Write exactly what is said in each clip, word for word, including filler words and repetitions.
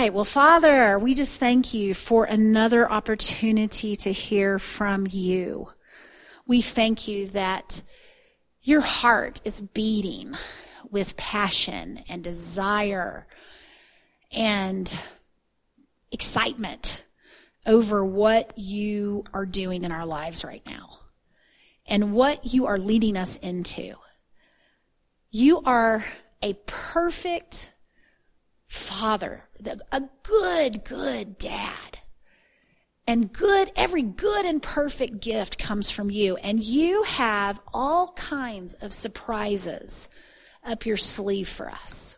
right. Well, Father, we just thank you for another opportunity to hear from you. We thank you that your heart is beating with passion and desire and excitement over what you are doing in our lives right now and what you are leading us into. You are a perfect Father, a good, good dad. And good, every good and perfect gift comes from you. And you have all kinds of surprises up your sleeve for us.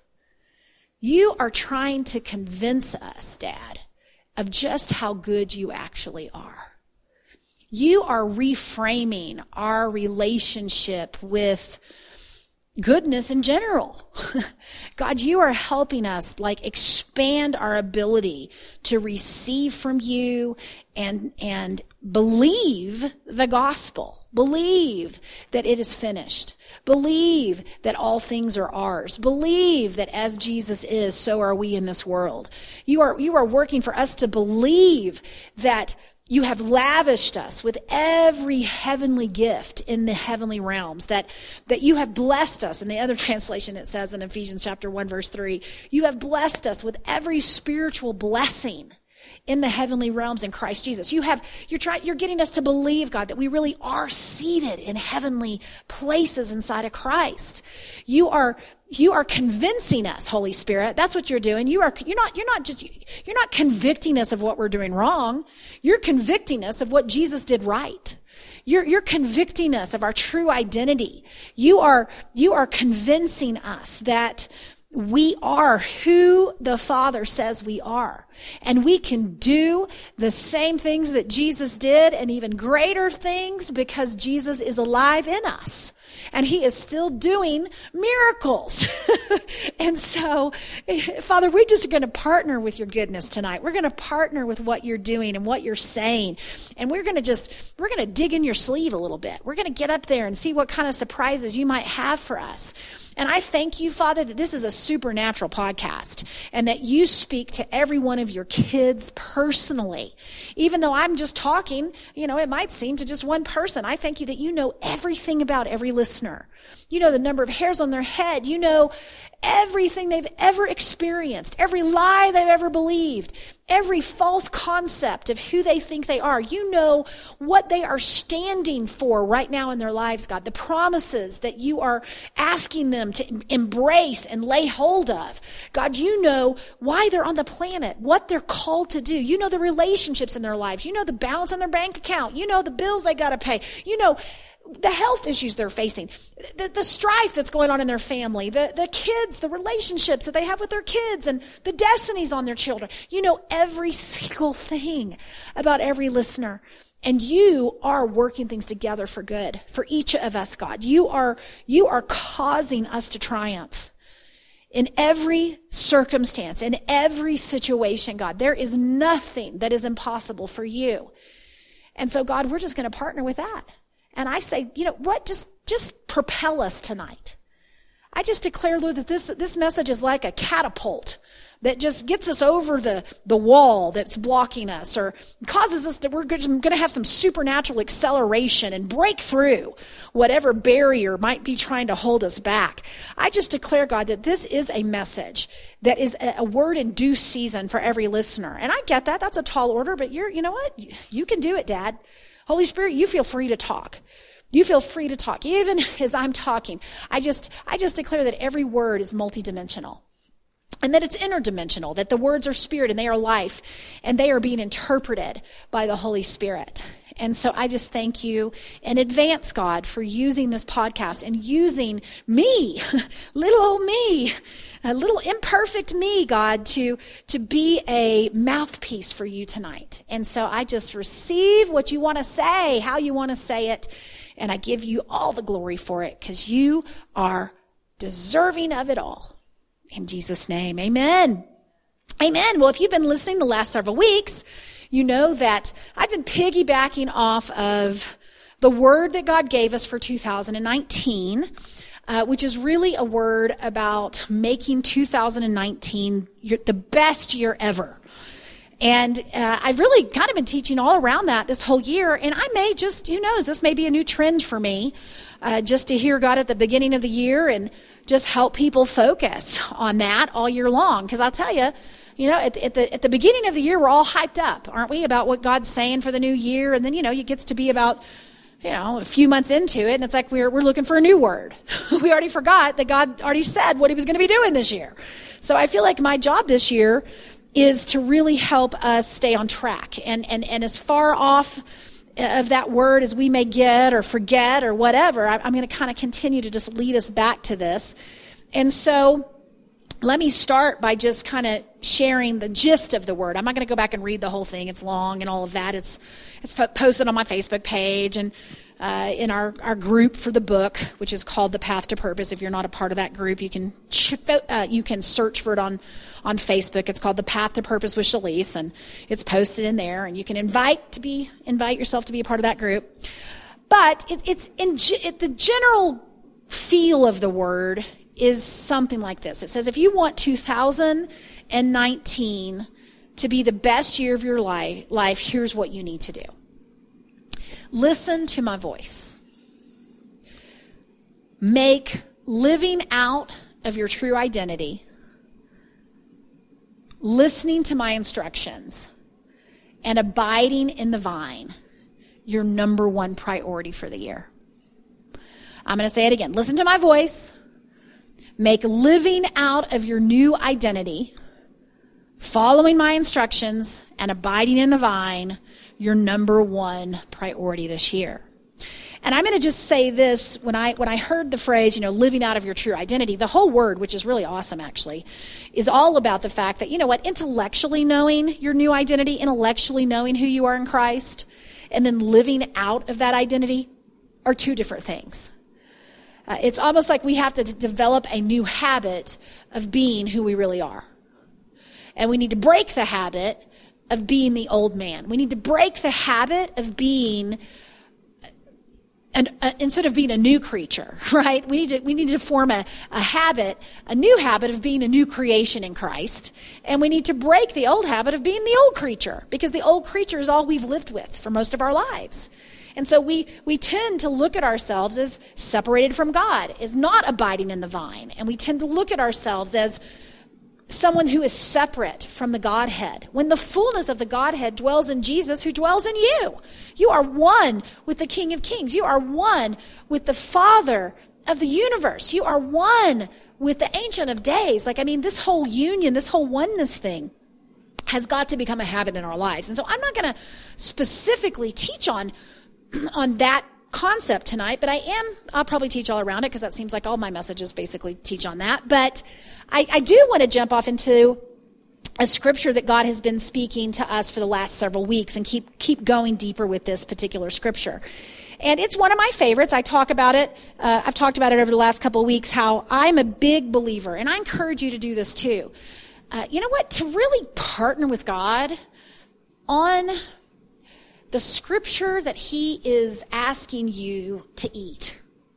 You are trying to convince us, Dad, of just how good you actually are. You are reframing our relationship with goodness in general. God, you are helping us like expand our ability to receive from you and, and believe the gospel. Believe that it is finished. Believe that all things are ours. Believe that as Jesus is, so are we in this world. You are, you are working for us to believe that you have lavished us with every heavenly gift in the heavenly realms, that, that you have blessed us. In the other translation, it says in Ephesians chapter one, verse three, you have blessed us with every spiritual blessing in the heavenly realms in Christ Jesus. You have, you're trying, you're getting us to believe, God, that we really are seated in heavenly places inside of Christ. You are, you are convincing us, Holy Spirit. That's what you're doing. You are, you're not, you're not just, you're not convicting us of what we're doing wrong. You're convicting us of what Jesus did right. You're, you're convicting us of our true identity. You are, you are convincing us that we are who the Father says we are. And we can do the same things that Jesus did and even greater things because Jesus is alive in us. And he is still doing miracles. And so, Father, we're just going to partner with your goodness tonight. We're going to partner with what you're doing and what you're saying. And we're going to just, we're going to dig in your sleeve a little bit. We're going to get up there and see what kind of surprises you might have for us. And I thank you, Father, that this is a supernatural podcast and that you speak to every one of your kids personally. Even though I'm just talking, you know, it might seem to just one person. I thank you that you know everything about every listener. You know the number of hairs on their head. You know everything they've ever experienced, every lie they've ever believed, every false concept of who they think they are. You know what they are standing for right now in their lives, God, the promises that you are asking them to embrace and lay hold of. God, you know why they're on the planet, what they're called to do. You know the relationships in their lives. You know the balance on their bank account. You know the bills they got to pay. You know the health issues they're facing, the, the strife that's going on in their family, the, the kids, the relationships that they have with their kids and the destinies on their children. You know every single thing about every listener. And you are working things together for good for each of us, God. You are, you are causing us to triumph in every circumstance, in every situation, God. There is nothing that is impossible for you. And so, God, we're just going to partner with that. And I say, you know what, just, just propel us tonight. I just declare, Lord, that this, this message is like a catapult that just gets us over the, the wall that's blocking us or causes us to, we're going to have some supernatural acceleration and break through whatever barrier might be trying to hold us back. I just declare, God, that this is a message that is a, a word in due season for every listener. And I get that. That's a tall order, but you're, you know what? You, you can do it, Dad. Holy Spirit, you feel free to talk. You feel free to talk. Even as I'm talking, I just, I just declare that every word is multidimensional and that it's interdimensional, that the words are spirit and they are life and they are being interpreted by the Holy Spirit. And so I just thank you in advance, God, for using this podcast and using me, little old me, a little imperfect me, God, to, to be a mouthpiece for you tonight. And so I just receive what you want to say, how you want to say it, and I give you all the glory for it because you are deserving of it all. In Jesus' name, amen. Amen. Well, if you've been listening the last several weeks, you know that I've been piggybacking off of the word that God gave us for two thousand nineteen. uh, which is really a word about making two thousand nineteen your, the best year ever. And uh, I've really kind of been teaching all around that this whole year, and I may just, who knows, this may be a new trend for me, uh, just to hear God at the beginning of the year and just help people focus on that all year long. Because I'll tell you, you know, at, at the at the beginning of the year, we're all hyped up, aren't we, about what God's saying for the new year? And then, you know, it gets to be about, you know, a few months into it, and it's like we're we're looking for a new word. We already forgot that God already said what he was going to be doing this year. So I feel like my job this year is to really help us stay on track. And, and, and as far off of that word as we may get or forget or whatever, I'm going to kind of continue to just lead us back to this. And so let me start by just kind of sharing the gist of the word. I'm not going to go back and read the whole thing. It's long and all of that. It's, it's posted on my Facebook page and Uh, in our, our group for the book, which is called The Path to Purpose. If you're not a part of that group, you can uh, you can search for it on, on Facebook. It's called The Path to Purpose with Shalise, and it's posted in there. And you can invite to be invite yourself to be a part of that group. But it, it's in it, the general feel of the word is something like this. It says, if you want two thousand nineteen to be the best year of your life, life, here's what you need to do. Listen to my voice. Make living out of your true identity, listening to my instructions, and abiding in the vine your number one priority for the year. I'm going to say it again. Listen to my voice. Make living out of your new identity, following my instructions, and abiding in the vine your number one priority this year. And I'm going to just say this, when I when I heard the phrase, you know, living out of your true identity, the whole word, which is really awesome actually, is all about the fact that, you know what, intellectually knowing your new identity, intellectually knowing who you are in Christ, and then living out of that identity are two different things. Uh, it's almost like we have to d- develop a new habit of being who we really are. And we need to break the habit of being the old man. We need to break the habit of being, an, uh, instead of being a new creature, right? We need to, we need to form a, a habit, a new habit of being a new creation in Christ. And we need to break the old habit of being the old creature, because the old creature is all we've lived with for most of our lives. And so we, we tend to look at ourselves as separated from God, as not abiding in the vine. And we tend to look at ourselves as someone who is separate from the Godhead, when the fullness of the Godhead dwells in Jesus, who dwells in you. You are one with the King of Kings. You are one with the Father of the universe. You are one with the Ancient of Days. Like, I mean, this whole union, this whole oneness thing has got to become a habit in our lives. And so I'm not going to specifically teach on, on that concept tonight, but I am, I'll probably teach all around it, because that seems like all my messages basically teach on that. But I, I do want to jump off into a scripture that God has been speaking to us for the last several weeks, and keep keep going deeper with this particular scripture. And it's one of my favorites. I talk about it. Uh, I've talked about it over the last couple of weeks, how I'm a big believer, and I encourage you to do this too. Uh, you know what? To really partner with God on the scripture that he is asking you to eat.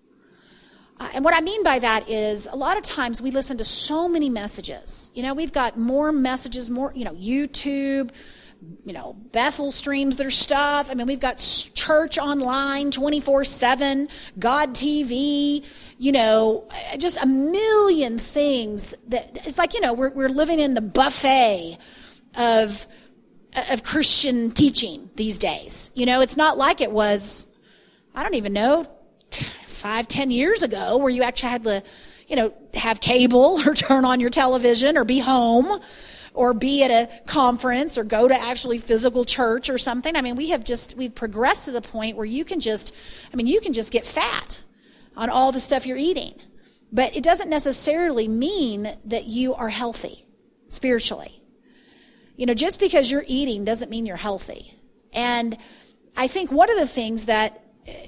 Uh, and what I mean by that is, a lot of times we listen to so many messages. You know, we've got more messages, more, you know, YouTube, you know, Bethel streams their stuff. I mean, we've got church online twenty-four seven, God T V, you know, just a million things that it's like, you know, we're, we're living in the buffet of, of Christian teaching these days. You know, it's not like it was, I don't even know, five, ten years ago, where you actually had to, you know, have cable or turn on your television or be home or be at a conference or go to actually physical church or something. I mean, we have just, we've progressed to the point where you can just, I mean, you can just get fat on all the stuff you're eating. But it doesn't necessarily mean that you are healthy spiritually. You know, just because you're eating doesn't mean you're healthy. And I think one of the things that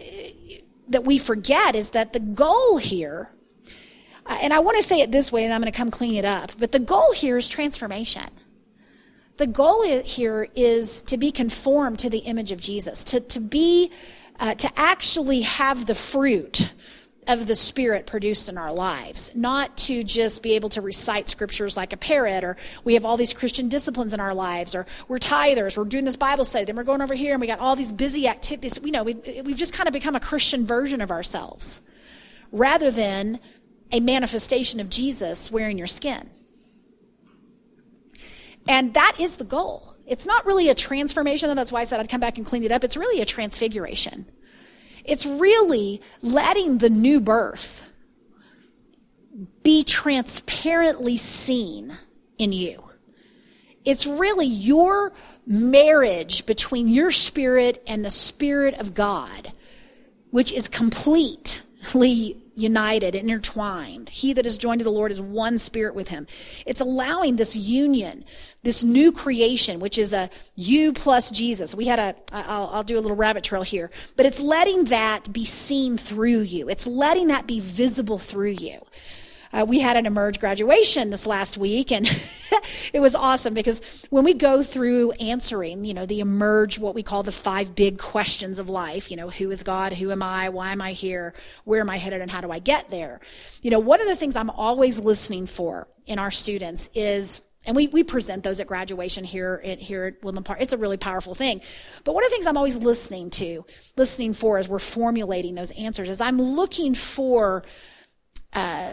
that we forget is that the goal here, uh, and I want to say it this way, and I'm going to come clean it up, but the goal here is transformation. The goal here is to be conformed to the image of Jesus, to, to be, uh, to actually have the fruit of the Spirit produced in our lives, not to just be able to recite scriptures like a parrot, or we have all these Christian disciplines in our lives, or we're tithers, we're doing this Bible study, then we're going over here and we got all these busy activities. You know, we, we've just kind of become a Christian version of ourselves rather than a manifestation of Jesus wearing your skin. And that is the goal. It's not really a transformation. That's why I said I'd come back and clean it up. It's really a transfiguration. It's really letting the new birth be transparently seen in you. It's really your marriage between your spirit and the Spirit of God, which is completely united, intertwined. He that is joined to the Lord is one spirit with him. It's allowing this union, this new creation, which is a you plus Jesus. We had a, I'll, I'll do a little rabbit trail here, but it's letting that be seen through you. It's letting that be visible through you. Uh, we had an Emerge graduation this last week, and it was awesome because when we go through answering, you know, the Emerge, what we call the five big questions of life, you know, who is God, who am I, why am I here, where am I headed, and how do I get there? You know, one of the things I'm always listening for in our students is, and we, we present those at graduation here at, here at Woodland Park. It's a really powerful thing. But one of the things I'm always listening to, listening for as we're formulating those answers is I'm looking for, uh,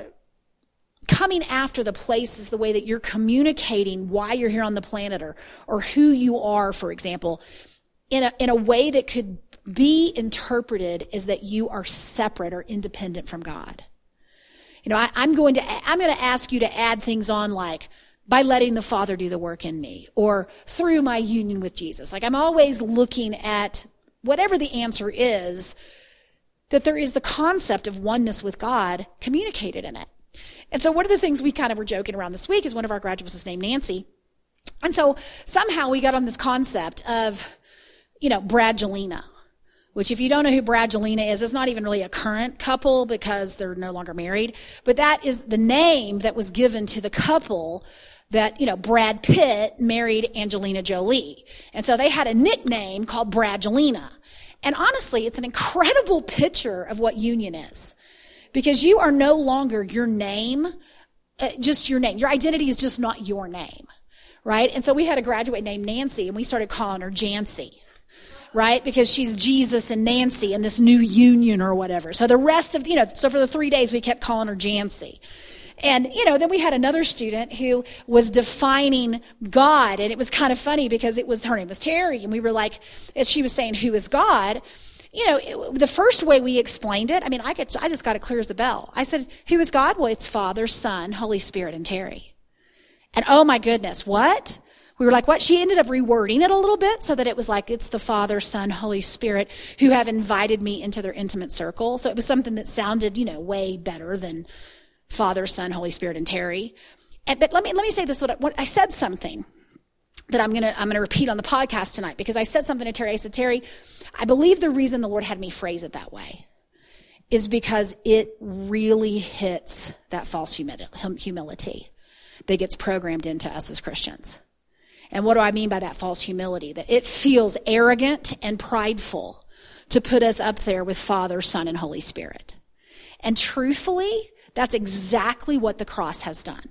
coming after the places, the way that you're communicating why you're here on the planet, or or who you are, for example, in a in a way that could be interpreted as that you are separate or independent from God. You know, I, I'm going to I'm going to ask you to add things on like by letting the Father do the work in me, or through my union with Jesus. Like I'm always looking at whatever the answer is, that there is the concept of oneness with God communicated in it. And so one of the things we kind of were joking around this week is one of our graduates is named Nancy. And so somehow we got on this concept of, you know, Bradgelina, which if you don't know who Bradgelina is, it's not even really a current couple because they're no longer married. But that is the name that was given to the couple that, you know, Brad Pitt married Angelina Jolie. And so they had a nickname called Bradgelina. And honestly, it's an incredible picture of what union is. Because you are no longer your name, uh, just your name. Your identity is just not your name, right? And so we had a graduate named Nancy, and we started calling her Jancy, right? Because she's Jesus and Nancy in this new union or whatever. So the rest of, you know, so for the three days we kept calling her Jancy. And, you know, then we had another student who was defining God, and it was kind of funny because it was, her name was Terry, and we were like, as she was saying, who is God? You know, it, the first way we explained it, I mean, I could, I just got it clear as a bell. I said, who is God? Well, it's Father, Son, Holy Spirit, and Terry. And oh my goodness, what? We were like, what? She ended up rewording it a little bit so that it was like, it's the Father, Son, Holy Spirit who have invited me into their intimate circle. So it was something that sounded, you know, way better than Father, Son, Holy Spirit, and Terry. And, but let me, let me say this, what I, what I said something that I'm going to, I'm going to repeat on the podcast tonight, because I said something to Terry. I said, Terry, I believe the reason the Lord had me phrase it that way is because it really hits that false humility that gets programmed into us as Christians. And what do I mean by that false humility? That it feels arrogant and prideful to put us up there with Father, Son, and Holy Spirit. And truthfully, that's exactly what the cross has done.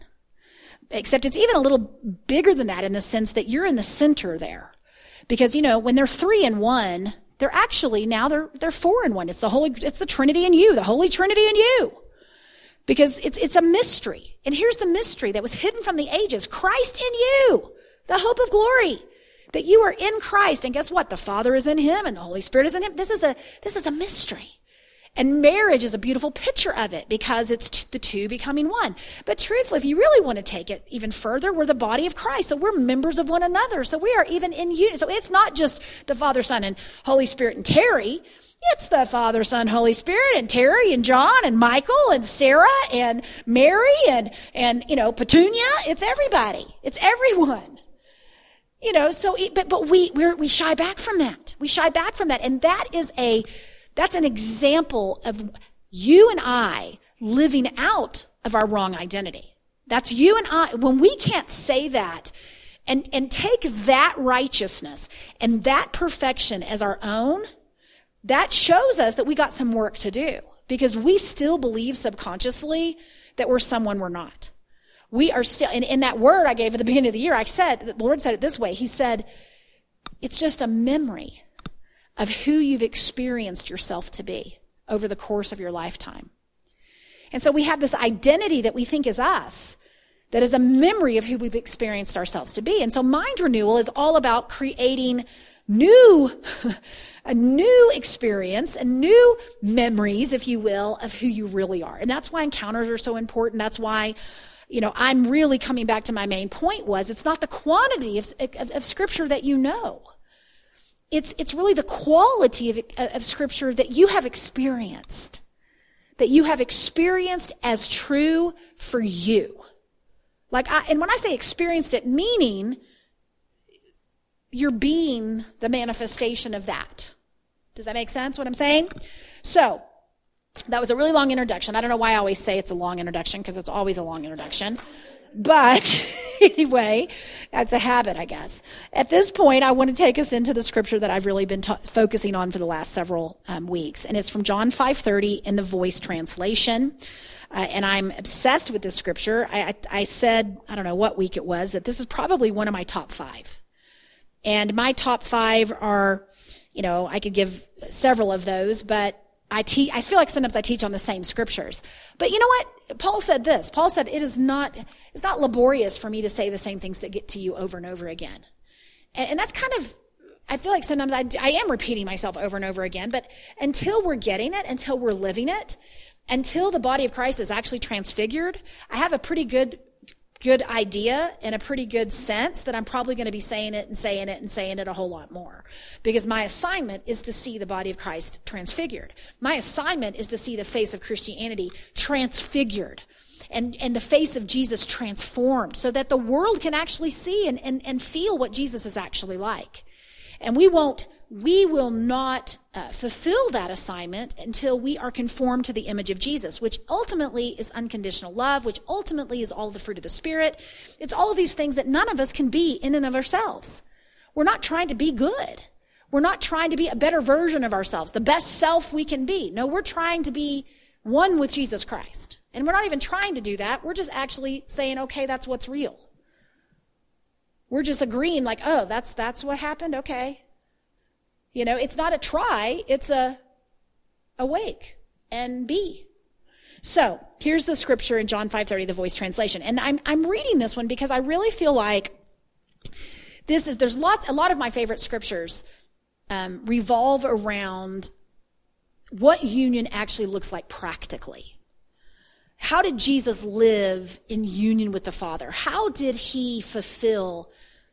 Except it's even a little bigger than that in the sense that you're in the center there. Because, you know, when they're three in one, they're actually, now they're, they're four in one. It's the Holy, it's the Trinity in you, the Holy Trinity in you. Because it's, it's a mystery. And here's the mystery that was hidden from the ages. Christ in you, the hope of glory. That you are in Christ. And guess what? The Father is in him and the Holy Spirit is in him. This is a, this is a mystery. And marriage is a beautiful picture of it because it's t- the two becoming one. But truthfully, if you really want to take it even further, we're the body of Christ. So we're members of one another. So we are even in unity. So it's not just the Father, Son, and Holy Spirit and Terry. It's the Father, Son, Holy Spirit, and Terry, and John, and Michael, and Sarah, and Mary, and, and, you know, Petunia. It's everybody. It's everyone. You know, so, but, but we, we're, we shy back from that. We shy back from that. And that is a, That's an example of you and I living out of our wrong identity. That's you and I. When we can't say that and, and take that righteousness and that perfection as our own, that shows us that we got some work to do. because we still believe subconsciously that we're someone we're not. We are still, and in that word I gave at the beginning of the year, I said, the Lord said it this way. He said, it's just a memory of who you've experienced yourself to be over the course of your lifetime. And so we have this identity that we think is us, that is a memory of who we've experienced ourselves to be. And so mind renewal is all about creating new, a new experience and new memories, if you will, of who you really are. And that's why encounters are so important. That's why, you know, I'm really coming back to my main point was it's not the quantity of, of, of scripture that you know. It's, it's really the quality of, of scripture that you have experienced, that you have experienced as true for you. Like, I, and when I say experienced it, meaning you're being the manifestation of that. Does that make sense, what I'm saying? So, that was a really long introduction. I don't know why I always say it's a long introduction, because it's always a long introduction. But anyway, that's a habit, I guess. At this point, I want to take us into the scripture that I've really been ta- focusing on for the last several um, weeks. And it's from John five thirty in the Voice translation. Uh, and I'm obsessed with this scripture. I, I, I said, I don't know what week it was, that this is probably one of my top five. And my top five are, you know, I could give several of those, but I teach, I feel like sometimes I teach on the same scriptures. But you know what? Paul said this. Paul said, it is not, it's not laborious for me to say the same things that get to you over and over again. And, and that's kind of, I feel like sometimes I, I am repeating myself over and over again, but until we're getting it, until we're living it, until the body of Christ is actually transfigured, I have a pretty good good idea and a pretty good sense that I'm probably going to be saying it and saying it and saying it a whole lot more. Because my assignment is to see the body of Christ transfigured. My assignment is to see the face of Christianity transfigured and, and the face of Jesus transformed so that the world can actually see and, and, and feel what Jesus is actually like. And we won't, we will not uh, fulfill that assignment until we are conformed to the image of Jesus, which ultimately is unconditional love, which ultimately is all the fruit of the Spirit. It's all of these things that none of us can be in and of ourselves. We're not trying to be good. We're not trying to be a better version of ourselves, the best self we can be. No, we're trying to be one with Jesus Christ. And we're not even trying to do that. We're just actually saying, okay, that's what's real. We're just agreeing like, oh, that's that's what happened, okay. You know, it's not a try, it's a awake and be. So, here's the scripture in John five thirty, the Voice translation. And I'm I'm reading this one because I really feel like this is, there's lots, a lot of my favorite scriptures um, revolve around what union actually looks like practically. How did Jesus live in union with the Father? How did he fulfill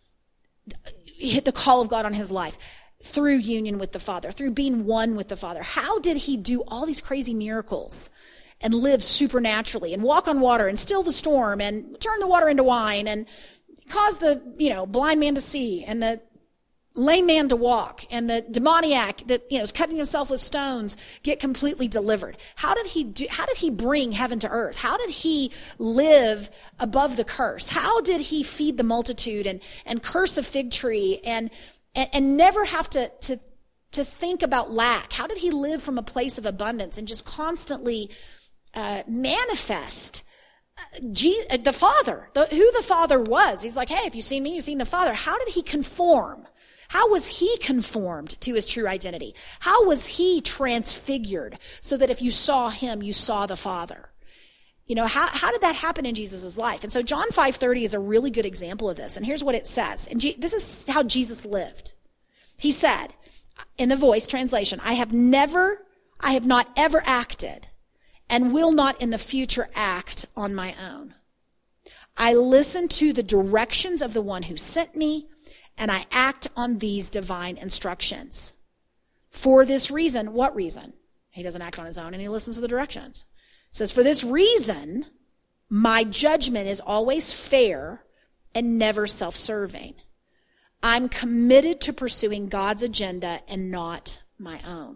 the call of God on his life? Through union with the Father, through being one with the Father. How did he do all these crazy miracles and live supernaturally and walk on water and still the storm and turn the water into wine and cause the, you know, blind man to see and the lame man to walk and the demoniac that, you know, is cutting himself with stones get completely delivered? How did he do, how did he bring heaven to earth? How did he live above the curse? How did he feed the multitude and, and curse a fig tree and, and, and never have to, to, to think about lack? How did he live from a place of abundance and just constantly, uh, manifest Jesus, the Father, the, who the Father was? He's like, hey, if you've seen me, you've seen the Father. How did he conform? How was he conformed to his true identity? How was he transfigured so that if you saw him, you saw the Father? You know, how, how did that happen in Jesus' life? And so John five thirty is a really good example of this. And here's what it says. And G- this is how Jesus lived. He said, in the Voice translation, I have never, I have not ever acted and will not in the future act on my own. I listen to the directions of the one who sent me, and I act on these divine instructions. For this reason, what reason? He doesn't act on his own and he listens to the directions. It says, for this reason, my judgment is always fair and never self-serving. I'm committed to pursuing God's agenda and not my own.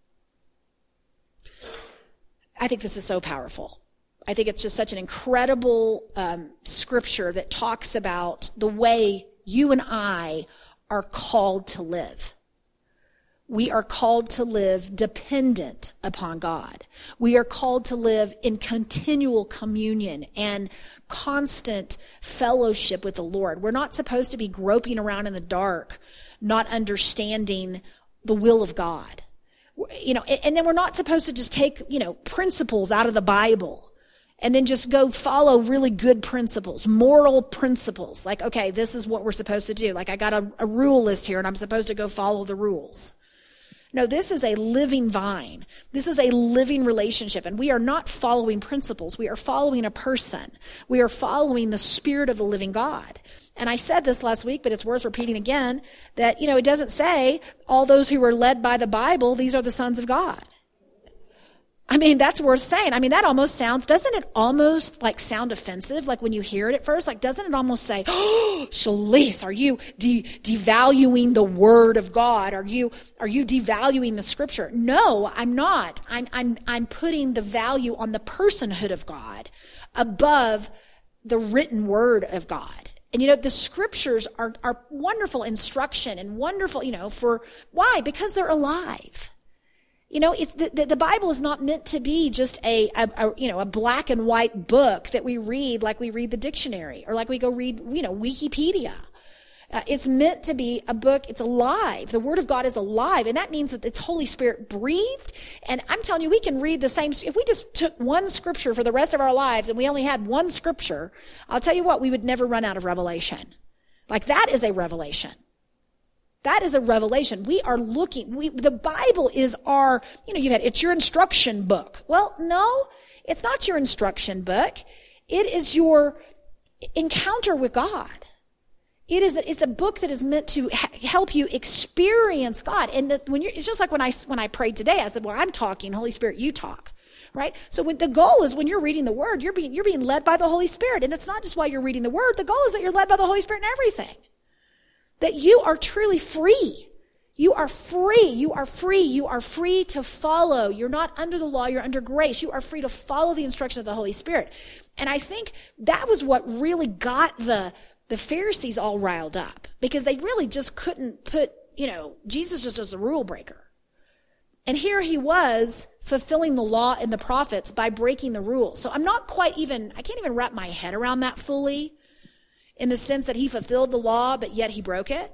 I think this is so powerful. I think it's just such an incredible um, scripture that talks about the way you and I are called to live. We are called to live dependent upon God. We are called to live in continual communion and constant fellowship with the Lord. We're not supposed to be groping around in the dark, not understanding the will of God. You know, and then we're not supposed to just take, you know, principles out of the Bible and then just go follow really good principles, moral principles. Like, okay, this is what we're supposed to do. Like, I got a, a rule list here and I'm supposed to go follow the rules. No, this is a living vine. This is a living relationship. And we are not following principles. We are following a person. We are following the Spirit of the living God. And I said this last week, but it's worth repeating again, that, you know, it doesn't say all those who are led by the Bible, these are the sons of God. I mean, that's worth saying. I mean, that almost sounds, doesn't it almost like sound offensive? Like when you hear it at first, like doesn't it almost say, oh, Shalise, are you de- devaluing the word of God? Are you, are you devaluing the scripture? No, I'm not. I'm, I'm, I'm putting the value on the personhood of God above the written word of God. And you know, the scriptures are, are wonderful instruction and wonderful, you know, for, why? Because they're alive. You know, it's the, the, the Bible is not meant to be just a, a, a, you know, a black and white book that we read like we read the dictionary or like we go read, you know, Wikipedia. Uh, it's meant to be a book. It's alive. The Word of God is alive. And that means that it's Holy Spirit breathed. And I'm telling you, we can read the same. If we just took one scripture for the rest of our lives and we only had one scripture, I'll tell you what, we would never run out of revelation. Like that is a revelation. That is a revelation. We are looking, we, the Bible is our, you know, you've had, it's your instruction book. Well, no, it's not your instruction book. It is your encounter with God. It is, a, it's a book that is meant to ha- help you experience God. And that when you're, it's just like when I, when I prayed today, I said, well, I'm talking, Holy Spirit, you talk. Right? So when the goal is when you're reading the Word, you're being, you're being led by the Holy Spirit. And it's not just while you're reading the Word. The goal is that you're led by the Holy Spirit in everything. That you are truly free. You are free. You are free. You are free to follow. You're not under the law. You're under grace. You are free to follow the instruction of the Holy Spirit. And I think that was what really got the, the Pharisees all riled up, because they really just couldn't put, you know, Jesus just as a rule breaker. And here he was fulfilling the law and the prophets by breaking the rules. So I'm not quite even, I can't even wrap my head around that fully, in the sense that he fulfilled the law, but yet he broke it.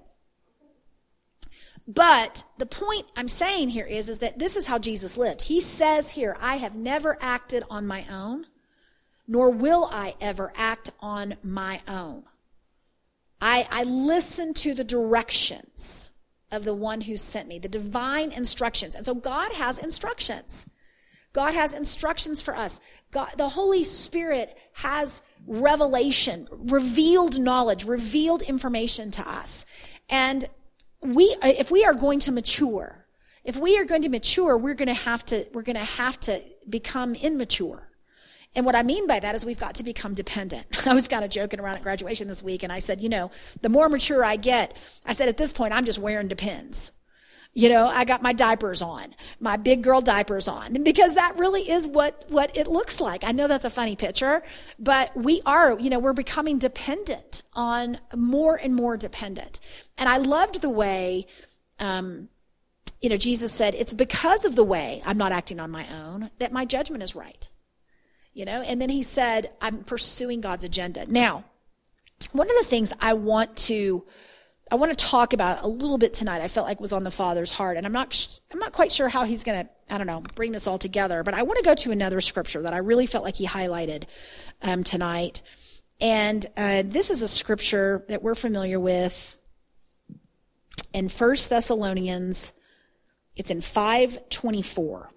But the point I'm saying here is, is that this is how Jesus lived. He says here, I have never acted on my own, nor will I ever act on my own. I, I listen to the directions of the one who sent me, the divine instructions. And so God has instructions. God has instructions for us. God, the Holy Spirit has revelation, revealed knowledge, revealed information to us. And we, if we are going to mature, if we are going to mature, we're going to have to, we're going to have to become immature. And what I mean by that is we've got to become dependent. I was kind of joking around at graduation this week, and I said, you know, the more mature I get, I said, at this point, I'm just wearing Depends. You know, I got my diapers on, my big girl diapers on, because that really is what, what it looks like. I know that's a funny picture, but we are, you know, we're becoming dependent on, more and more dependent. And I loved the way, um, you know, Jesus said, it's because of the way I'm not acting on my own that my judgment is right. You know, and then he said, I'm pursuing God's agenda. Now, one of the things I want to I want to talk about a little bit tonight, I felt like was on the Father's heart. And I'm not, I'm not quite sure how he's going to, I don't know, bring this all together. But I want to go to another scripture that I really felt like he highlighted um, tonight. And uh, this is a scripture that we're familiar with in First Thessalonians. It's in five twenty-four.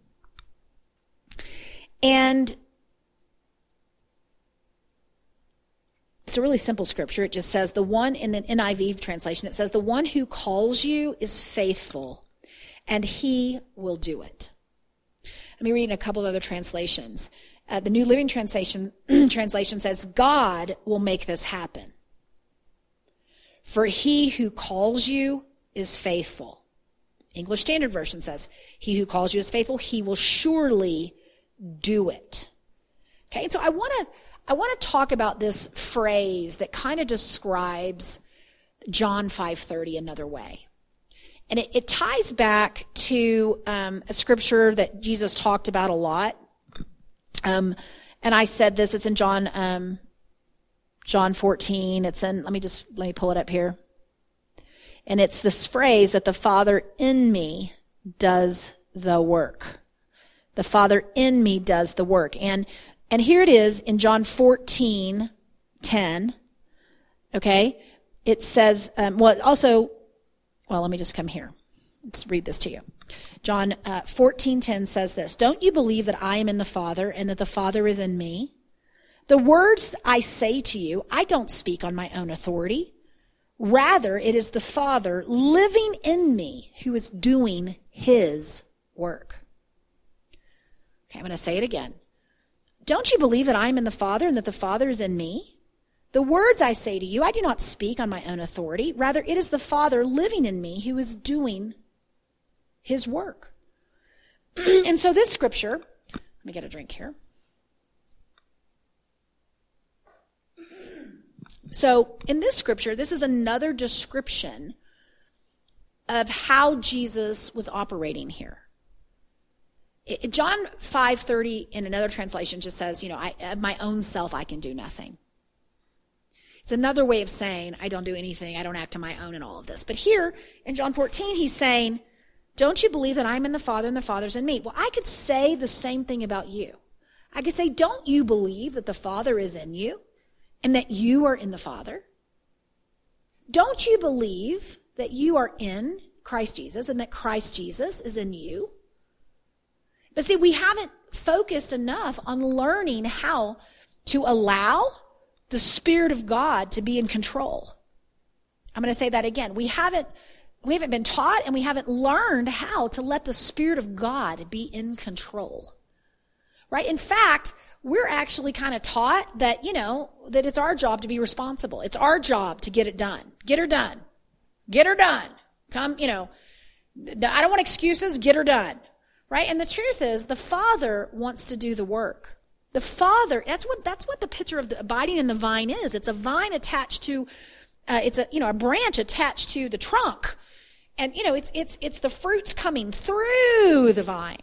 And it's a really simple scripture. It just says, the one, in the N I V translation, it says, the one who calls you is faithful, and he will do it. Let me read in a couple of other translations. Uh, the New Living Translation, translation says, God will make this happen. For he who calls you is faithful. English Standard Version says, he who calls you is faithful, he will surely do it. Okay, and so I want to I want to talk about this phrase that kind of describes John five thirty another way. And it, it ties back to um, a scripture that Jesus talked about a lot. Um, and I said this, it's in John, um, John fourteen. It's in, let me just, let me pull it up here. And it's this phrase that the Father in me does the work. The Father in me does the work. And, and here it is in John fourteen ten. Okay. It says, um, well, also, well, let me just come here. Let's read this to you. John uh, fourteen ten says this, don't you believe that I am in the Father and that the Father is in me? The words I say to you, I don't speak on my own authority. Rather, it is the Father living in me who is doing his work. Okay, I'm going to say it again. Don't you believe that I am in the Father and that the Father is in me? The words I say to you, I do not speak on my own authority. Rather, it is the Father living in me who is doing his work. And so this scripture, let me get a drink here. So in this scripture, this is another description of how Jesus was operating here. It, John five thirty in another translation just says, you know, I, of my own self, I can do nothing. It's another way of saying, I don't do anything, I don't act on my own in all of this. But here in John fourteen, he's saying, don't you believe that I'm in the Father and the Father's in me? Well, I could say the same thing about you. I could say, don't you believe that the Father is in you and that you are in the Father? Don't you believe that you are in Christ Jesus and that Christ Jesus is in you? But see, we haven't focused enough on learning how to allow the Spirit of God to be in control. I'm going to say that again. We haven't, we haven't been taught and we haven't learned how to let the Spirit of God be in control. Right? In fact, we're actually kind of taught that, you know, that it's our job to be responsible. It's our job to get it done. Get her done. Get her done. Come, you know, I don't want excuses. Get her done. Right? And the truth is, the Father wants to do the work. The Father, that's what, that's what the picture of the abiding in the vine is. It's a vine attached to, uh, it's a, you know, a branch attached to the trunk. And, you know, it's, it's, it's the fruits coming through the vine.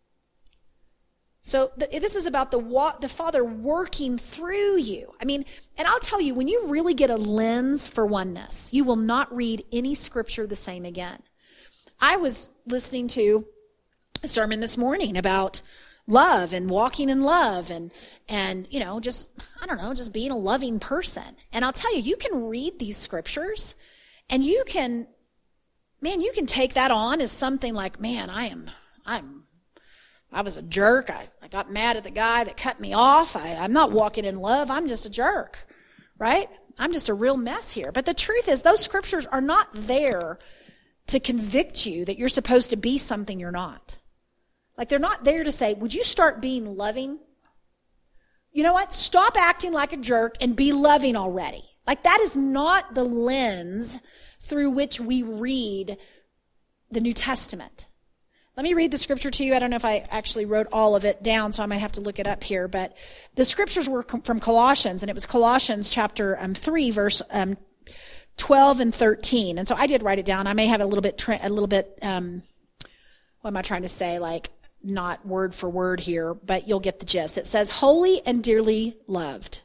So the, this is about the, the Father working through you. I mean, and I'll tell you, when you really get a lens for oneness, you will not read any scripture the same again. I was listening to a sermon this morning about love and walking in love and, and, you know, just, I don't know, just being a loving person. And I'll tell you, you can read these scriptures and you can, man, you can take that on as something like, man, I am, I'm, I was a jerk. I, I got mad at the guy that cut me off. I, I'm not walking in love. I'm just a jerk, right? I'm just a real mess here. But the truth is, those scriptures are not there to convict you that you're supposed to be something you're not. Like, they're not there to say, would you start being loving? You know what? Stop acting like a jerk and be loving already. Like, that is not the lens through which we read the New Testament. Let me read the scripture to you. I don't know if I actually wrote all of it down, so I might have to look it up here. But the scriptures were from Colossians, and it was Colossians chapter um, three, verse um, twelve and thirteen. And so I did write it down. I may have a little bit, tra- a little bit. Um, what am I trying to say? Like, not word for word here, but you'll get the gist. It says, holy and dearly loved,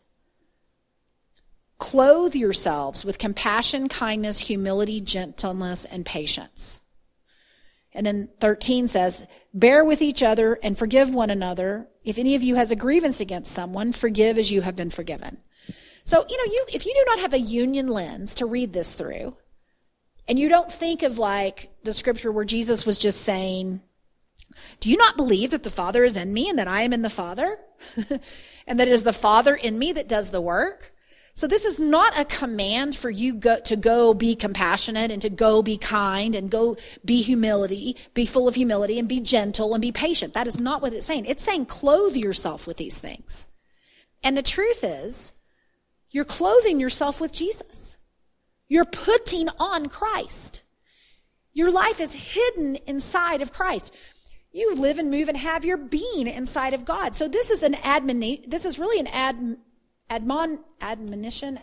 clothe yourselves with compassion, kindness, humility, gentleness, and patience. And then thirteen says, bear with each other and forgive one another. If any of you has a grievance against someone, forgive as you have been forgiven. So, you know, you if you do not have a union lens to read this through, and you don't think of like the scripture where Jesus was just saying, do you not believe that the Father is in me and that I am in the Father? And that it is the Father in me that does the work? So this is not a command for you go, to go be compassionate and to go be kind and go be humility, be full of humility and be gentle and be patient. That is not what it's saying. It's saying clothe yourself with these things. And the truth is, you're clothing yourself with Jesus. You're putting on Christ. Your life is hidden inside of Christ. You live and move and have your being inside of God. So this is an admoni- this is really an ad, admon, admonition,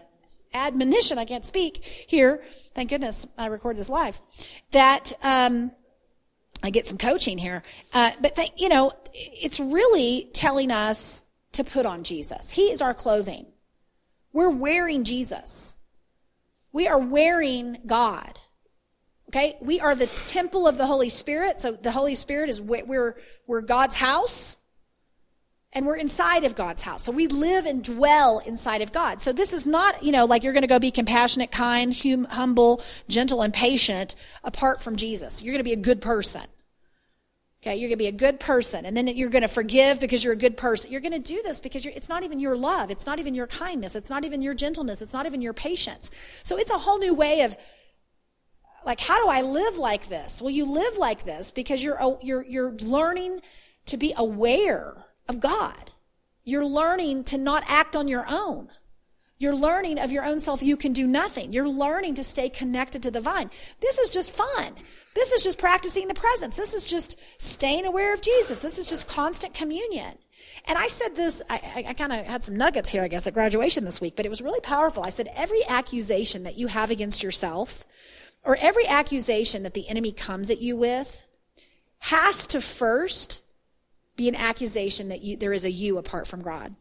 admonition, I can't speak here. Thank goodness I record this live. That, um, I get some coaching here. Uh, but th- you know, it's really telling us to put on Jesus. He is our clothing. We're wearing Jesus. We are wearing God. Okay? We are the temple of the Holy Spirit. So the Holy Spirit is, we're, we're God's house. And we're inside of God's house. So we live and dwell inside of God. So this is not, you know, like you're going to go be compassionate, kind, hum, humble, gentle, and patient apart from Jesus. You're going to be a good person. Okay, you're going to be a good person. And then you're going to forgive because you're a good person. You're going to do this because you're, it's not even your love. It's not even your kindness. It's not even your gentleness. It's not even your patience. So it's a whole new way of, like, how do I live like this? Well, you live like this because you're, you're, you're learning to be aware of God. You're learning to not act on your own. You're learning of your own self. You can do nothing. You're learning to stay connected to the vine. This is just fun. This is just practicing the presence. This is just staying aware of Jesus. This is just constant communion. And I said this, I, I, I kind of had some nuggets here, I guess, at graduation this week, but it was really powerful. I said, every accusation that you have against yourself, or every accusation that the enemy comes at you with, has to first be an accusation that you, there is a you apart from God.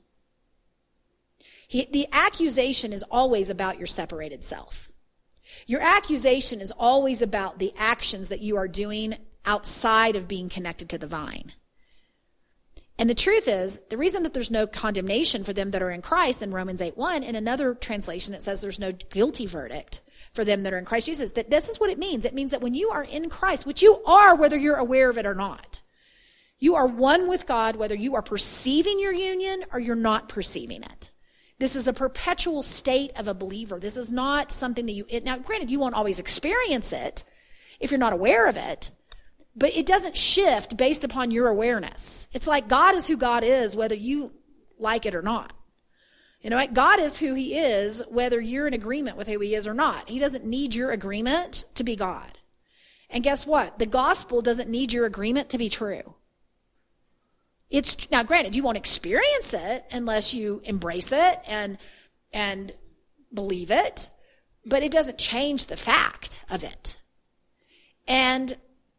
He, the accusation is always about your separated self. Your accusation is always about the actions that you are doing outside of being connected to the vine. And the truth is, the reason that there's no condemnation for them that are in Christ in Romans eight one, in another translation it says there's no guilty verdict for them that are in Christ Jesus, that this is what it means. It means that when you are in Christ, which you are whether you're aware of it or not, you are one with God whether you are perceiving your union or you're not perceiving it. This is a perpetual state of a believer. This is not something that you, it, now granted, you won't always experience it if you're not aware of it, but it doesn't shift based upon your awareness. It's like God is who God is, whether you like it or not. You know what? God is who he is, whether you're in agreement with who he is or not. He doesn't need your agreement to be God. And guess what? The gospel doesn't need your agreement to be true. It's, now granted, you won't experience it unless you embrace it and, and believe it, but it doesn't change the fact of it. And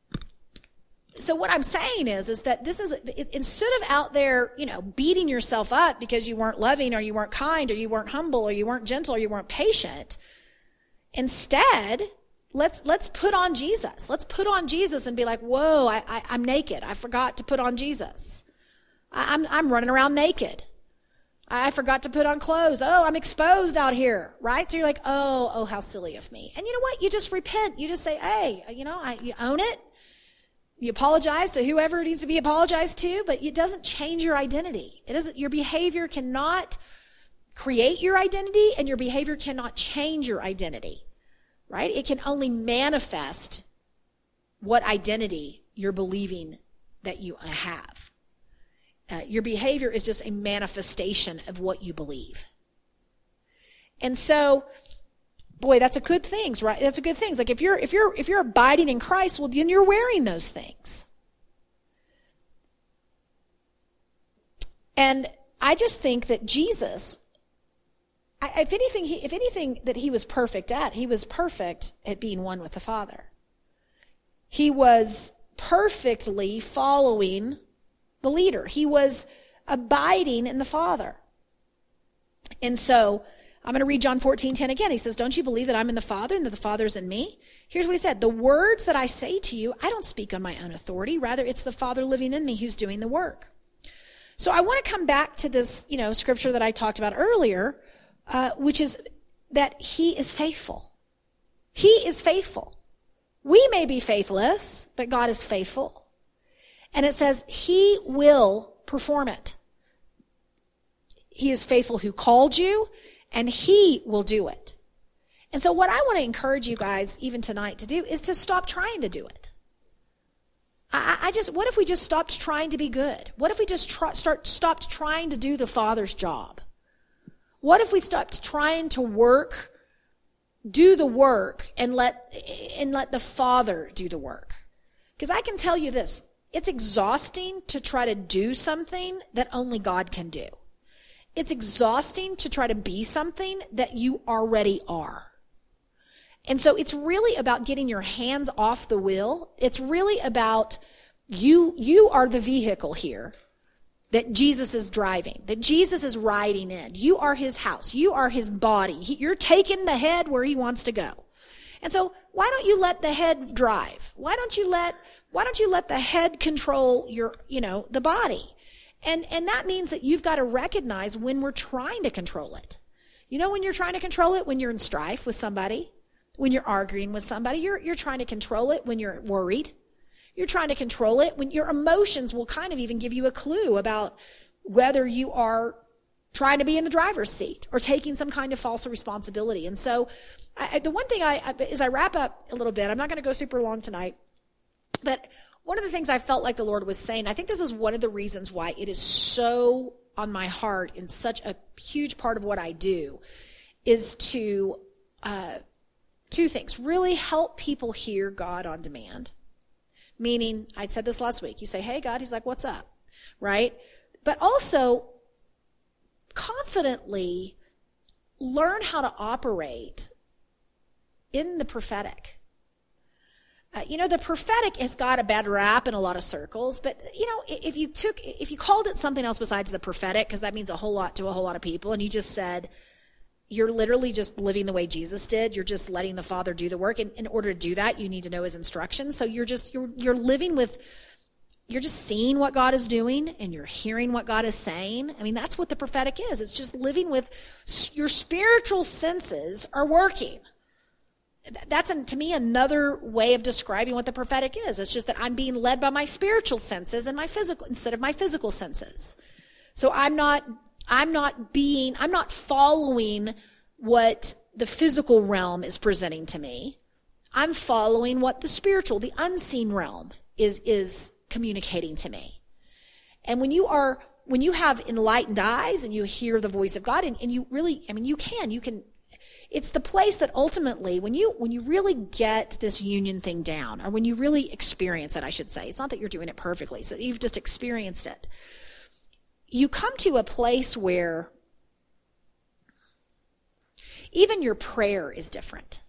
so what I'm saying is, is that this is, instead of out there, you know, beating yourself up because you weren't loving or you weren't kind or you weren't humble or you weren't gentle or you weren't patient, instead, let's, let's put on Jesus. Let's put on Jesus and be like, whoa, I, I, I'm naked. I forgot to put on Jesus. I'm, I'm running around naked. I forgot to put on clothes. Oh, I'm exposed out here, right? So you're like, oh, oh, how silly of me. And you know what? You just repent. You just say, hey, you know, I, you own it. You apologize to whoever needs to be apologized to, but it doesn't change your identity. It doesn't, your behavior cannot create your identity, and your behavior cannot change your identity, right? It can only manifest what identity you're believing that you have. Uh, your behavior is just a manifestation of what you believe. And so, boy, that's a good thing, right? That's a good thing. Like if you're, if you're, if you're abiding in Christ, well, then you're wearing those things. And I just think that Jesus, I, if anything, he, if anything that he was perfect at, he was perfect at being one with the Father. He was perfectly following the leader. He was abiding in the Father. And so, I'm going to read John fourteen ten again. He says, don't you believe that I'm in the Father and that the Father is in me? Here's what he said. The words that I say to you, I don't speak on my own authority. Rather, it's the Father living in me who's doing the work. So I want to come back to this, you know, scripture that I talked about earlier, uh, which is that he is faithful. He is faithful. We may be faithless, but God is faithful. And it says he will perform it. He is faithful who called you, and he will do it. And so what I want to encourage you guys, even tonight, to do is to stop trying to do it. I, I just, what if we just stopped trying to be good? What if we just try, start, stopped trying to do the Father's job? What if we stopped trying to work, do the work, and let, and let the Father do the work? Because I can tell you this, it's exhausting to try to do something that only God can do. it's exhausting to try to be something that you already are. And so it's really about getting your hands off the wheel. It's really about you, you are the vehicle here that Jesus is driving, that Jesus is riding in. You are his house. You are his body. He, you're taking the head where he wants to go. And so why don't you let the head drive? Why don't you let, why don't you let the head control your, you know, the body? And, and that means that you've got to recognize when we're trying to control it. You know, when you're trying to control it, when you're in strife with somebody, when you're arguing with somebody, you're, you're trying to control it when you're worried. You're trying to control it when your emotions will kind of even give you a clue about whether you are trying to be in the driver's seat or taking some kind of false responsibility. And so I, the one thing I, as I wrap up a little bit, I'm not going to go super long tonight, but one of the things I felt like the Lord was saying, I think this is one of the reasons why it is so on my heart and such a huge part of what I do, is to, uh, two things, really help people hear God on demand. Meaning, I said this last week, you say, hey, God, he's like, what's up? Right? But also, confidently learn how to operate in the prophetic. Uh, you know, the prophetic has got a bad rap in a lot of circles, but, you know, if you took, if you called it something else besides the prophetic, because that means a whole lot to a whole lot of people, and you just said, you're literally just living the way Jesus did. You're just letting the Father do the work. And in order to do that, you need to know his instructions. So you're just, you're, you're living with, you're just seeing what God is doing and you're hearing what God is saying. I mean, that's what the prophetic is. It's just living with your spiritual senses are working. That's, to me, another way of describing what the prophetic is. It's just that I'm being led by my spiritual senses and my physical, instead of my physical senses. So I'm not, I'm not being, I'm not following what the physical realm is presenting to me. I'm following what the spiritual, the unseen realm is, is communicating to me. And when you are, when you have enlightened eyes and you hear the voice of God and, and you really, I mean, you can, you can, it's the place that ultimately, when you, when you really get this union thing down, or when you really experience it, I should say, it's not that you're doing it perfectly, so you've just experienced it. You come to a place where even your prayer is different.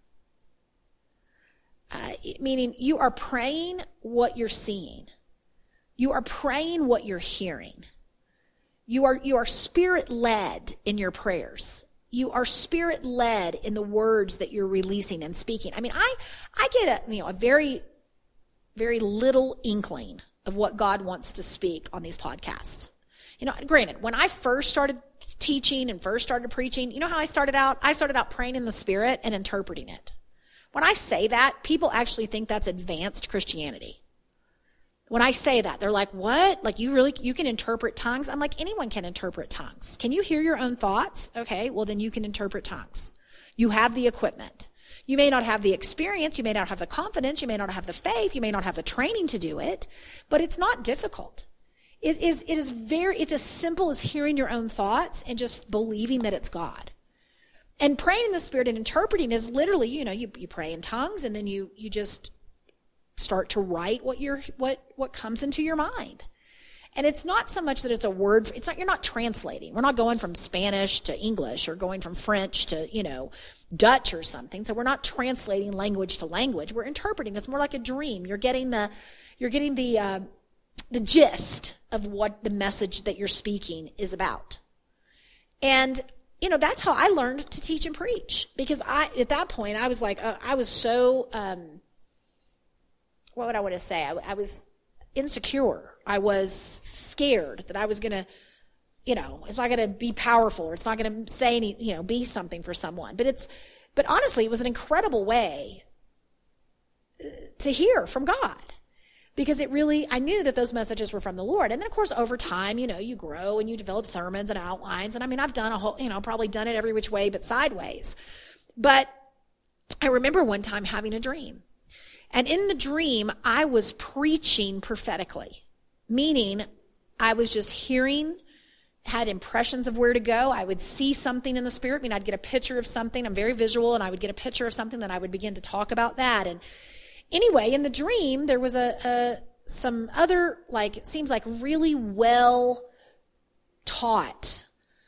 Uh, meaning you are praying what you're seeing. You are praying what you're hearing. You are, you are spirit-led in your prayers. You are spirit-led in the words that you're releasing and speaking. I mean, I, I get a, you know, a very, very little inkling of what God wants to speak on these podcasts. You know, granted, when I first started teaching and first started preaching, you know how I started out? I started out praying in the Spirit and interpreting it. When I say that, people actually think that's advanced Christianity. When I say that, they're like, what? Like, you really, you can interpret tongues? I'm like, anyone can interpret tongues. Can you hear your own thoughts? Okay, well then you can interpret tongues. You have the equipment. You may not have the experience, you may not have the confidence, you may not have the faith, you may not have the training to do it, but it's not difficult. It is, it is very, it's as simple as hearing your own thoughts and just believing that it's God. And praying in the Spirit and interpreting is literally, you know, you, you pray in tongues and then you, you just start to write what you're, what, what comes into your mind. And it's not so much that it's a word, it's not, you're not translating. We're not going from Spanish to English or going from French to, you know, Dutch or something. So we're not translating language to language. We're interpreting. It's more like a dream. You're getting the, you're getting the, uh, the gist of what the message that you're speaking is about. And, you know, that's how I learned to teach and preach. Because I, at that point, I was like, uh, I was so, um, what would I want to say? I, I was insecure. I was scared that I was going to, you know, it's not going to be powerful or it's not going to say any, you know, be something for someone. But it's, but honestly, it was an incredible way to hear from God. Because it really, I knew that those messages were from the Lord. And then, of course, over time, you know, you grow and you develop sermons and outlines. And I mean, I've done a whole, you know, probably done it every which way but sideways. But I remember one time having a dream. And in the dream, I was preaching prophetically. Meaning, I was just hearing, had impressions of where to go. I would see something in the Spirit. I mean, I'd get a picture of something. I'm very visual. And I would get a picture of something. Then I would begin to talk about that. And anyway, in the dream, there was a, a some other, like, it seems like really well taught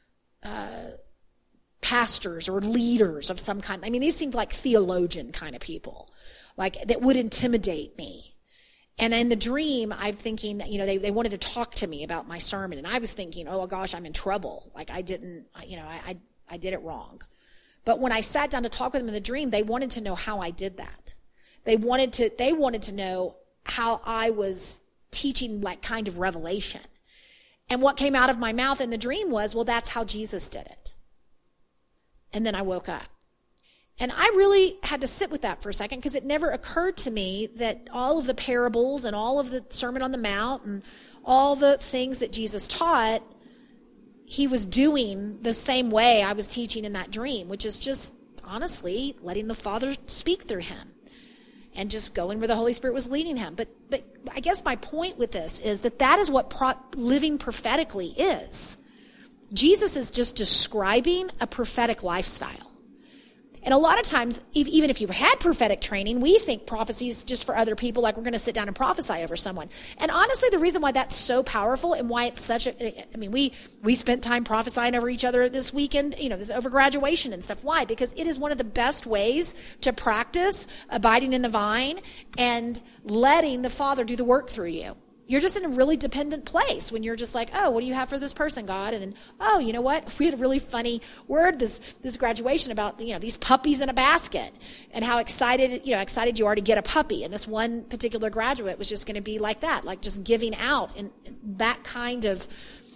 uh, pastors or leaders of some kind. I mean, these seemed like theologian kind of people, like that would intimidate me. And in the dream, I'm thinking, you know, they, they wanted to talk to me about my sermon. And I was thinking, oh gosh, I'm in trouble. Like I didn't, you know, I, I, I did it wrong. But when I sat down to talk with them in the dream, they wanted to know how I did that. They wanted to, they wanted to know how I was teaching like kind of revelation. And what came out of my mouth in the dream was, well, that's how Jesus did it. And then I woke up. And I really had to sit with that for a second because it never occurred to me that all of the parables and all of the Sermon on the Mount and all the things that Jesus taught, he was doing the same way I was teaching in that dream, which is just, honestly, letting the Father speak through him and just going where the Holy Spirit was leading him. But but I guess my point with this is that that is what pro- living prophetically is. Jesus is just describing a prophetic lifestyle. And a lot of times, even if you've had prophetic training, we think prophecy is just for other people, like we're going to sit down and prophesy over someone. And honestly, the reason why that's so powerful and why it's such a, I mean, we, we spent time prophesying over each other this weekend, you know, this over graduation and stuff. Why? Because it is one of the best ways to practice abiding in the vine and letting the Father do the work through you. You're just in a really dependent place when you're just like, oh, what do you have for this person, God? And then, oh, you know what? We had a really funny word this this graduation about, you know, these puppies in a basket and how excited, you know, excited you are to get a puppy. And this one particular graduate was just going to be like that, like just giving out and that kind of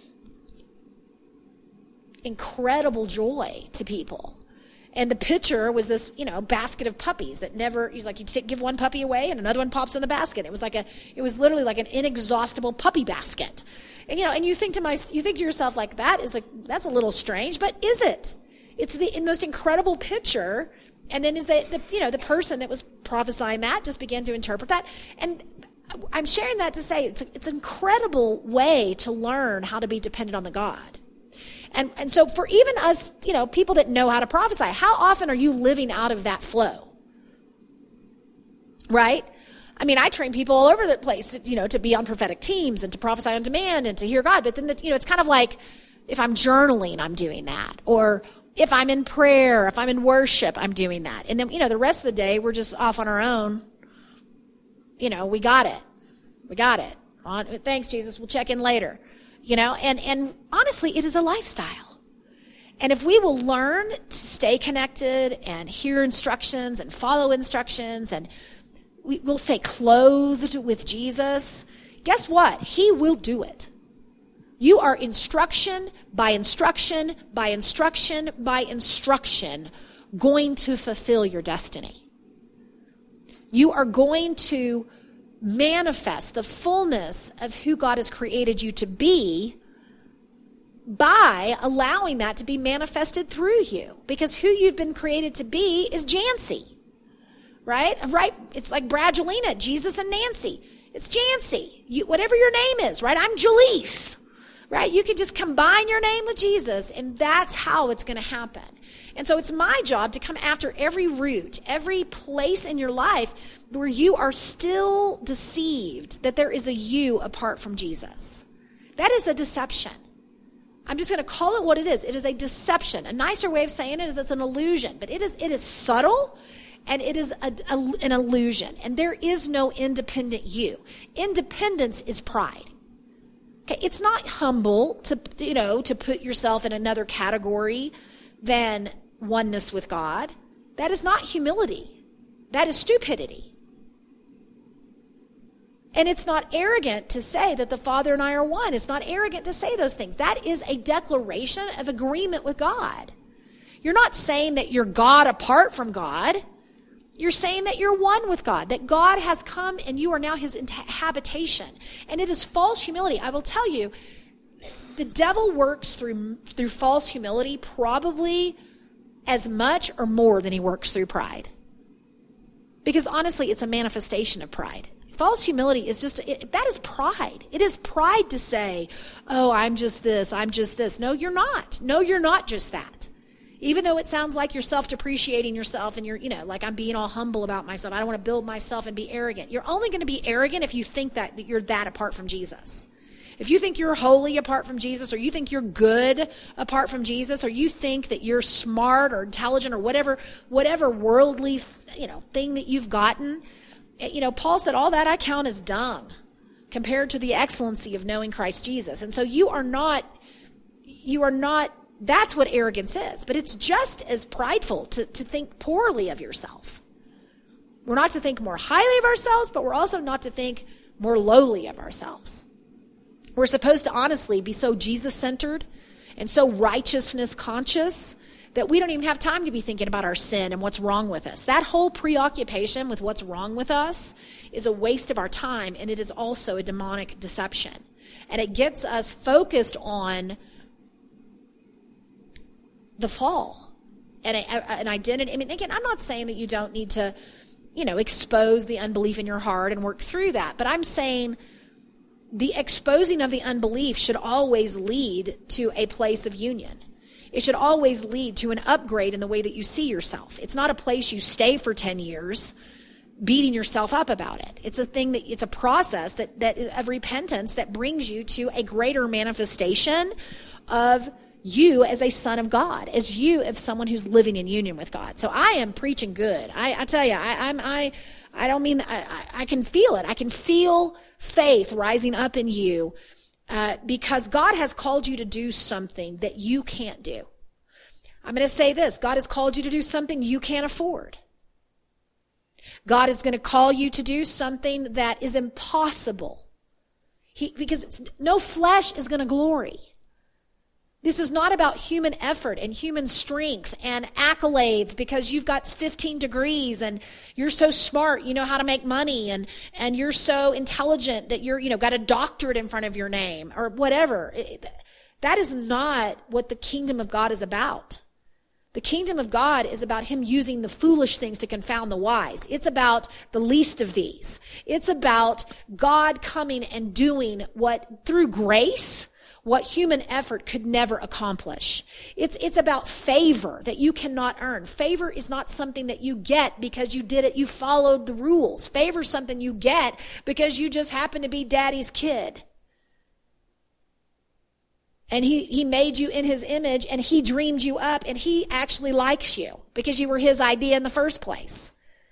incredible joy to people. And the picture was this, you know, basket of puppies that never, he's like, you take, give one puppy away and another one pops in the basket. It was like a, it was literally like an inexhaustible puppy basket. And, you know, and you think to my, you think to yourself like, that is like, that's a little strange, but is it? It's the most incredible picture. And then is the, the, you know, the person that was prophesying that just began to interpret that. And I'm sharing that to say it's, a, it's an incredible way to learn how to be dependent on the God. And and so for even us, you know, people that know how to prophesy, how often are you living out of that flow? Right? I mean, I train people all over the place, you know, to be on prophetic teams and to prophesy on demand and to hear God. But then, the, you know, it's kind of like if I'm journaling, I'm doing that. Or if I'm in prayer, if I'm in worship, I'm doing that. And then, you know, the rest of the day, we're just off on our own. You know, we got it. We got it. On, thanks, Jesus. We'll check in later. You know, and, and honestly, it is a lifestyle. And if we will learn to stay connected and hear instructions and follow instructions and we will stay clothed with Jesus, guess what? He will do it. You are instruction by instruction by instruction by instruction going to fulfill your destiny. You are going to manifest the fullness of who God has created you to be by allowing that to be manifested through you. Because who you've been created to be is Jancy, right? Right? It's like Bradgelina, Jesus and Nancy. It's Jancy, you, whatever your name is, right? I'm Jaleese, right? You can just combine your name with Jesus, and that's how it's going to happen. And so it's my job to come after every root, every place in your life where you are still deceived that there is a you apart from Jesus. That is a deception. I'm just going to call it what it is. It is a deception. A nicer way of saying it is it's an illusion, but it is it is subtle and it is a, a, an illusion. And there is no independent you. Independence is pride. Okay, it's not humble to, you know, to put yourself in another category than oneness with God. That is not humility. That is stupidity. And it's not arrogant to say that the Father and I are one. It's not arrogant to say those things. That is a declaration of agreement with God. You're not saying that you're God apart from God. You're saying that you're one with God, that God has come and you are now his habitation. And it is false humility. I will tell you, the devil works through through false humility probably as much or more than he works through pride. Because honestly, it's a manifestation of pride. False humility is just, it, that is pride. It is pride to say, oh, I'm just this, I'm just this. No, you're not. No, you're not just that. Even though it sounds like you're self-depreciating yourself and you're, you know, like I'm being all humble about myself. I don't want to build myself and be arrogant. You're only going to be arrogant if you think that, that you're that apart from Jesus. if you think you're holy apart from Jesus, or you think you're good apart from Jesus, or you think that you're smart or intelligent or whatever, whatever worldly, you know, thing that you've gotten, you know, Paul said, all that I count as dung compared to the excellency of knowing Christ Jesus. And so you are not, you are not, that's what arrogance is. But it's just as prideful to, to think poorly of yourself. We're not to think more highly of ourselves, but we're also not to think more lowly of ourselves. We're supposed to honestly be so Jesus-centered and so righteousness-conscious that we don't even have time to be thinking about our sin and what's wrong with us. That whole preoccupation with what's wrong with us is a waste of our time, and it is also a demonic deception. And it gets us focused on the fall and a, a, an identity. I mean, again, I'm not saying that you don't need to, you know, expose the unbelief in your heart and work through that. But I'm saying the exposing of the unbelief should always lead to a place of union. It should always lead to an upgrade in the way that you see yourself. It's not a place you stay for ten years beating yourself up about it. It's a thing that, it's a process that, that of repentance that brings you to a greater manifestation of you as a son of God, as you as someone who's living in union with God. So I am preaching good. I, I tell you, I, I'm, I, I don't mean, I, I can feel it. I can feel faith rising up in you, uh, because God has called you to do something that you can't do. I'm going to say this. God has called you to do something you can't afford. God is going to call you to do something that is impossible. He, because no flesh is going to glory. This is not about human effort and human strength and accolades because you've got fifteen degrees and you're so smart, you know how to make money, and, and you're so intelligent that you're, you know, got a doctorate in front of your name or whatever. That is not what the kingdom of God is about. The kingdom of God is about him using the foolish things to confound the wise. It's about the least of these. It's about God coming and doing what, through grace, what human effort could never accomplish. It's, it's about favor that you cannot earn. Favor is not something that you get because you did it, you followed the rules. Favor is something you get because you just happen to be daddy's kid. And he, he made you in his image, and he dreamed you up, and he actually likes you because you were his idea in the first place.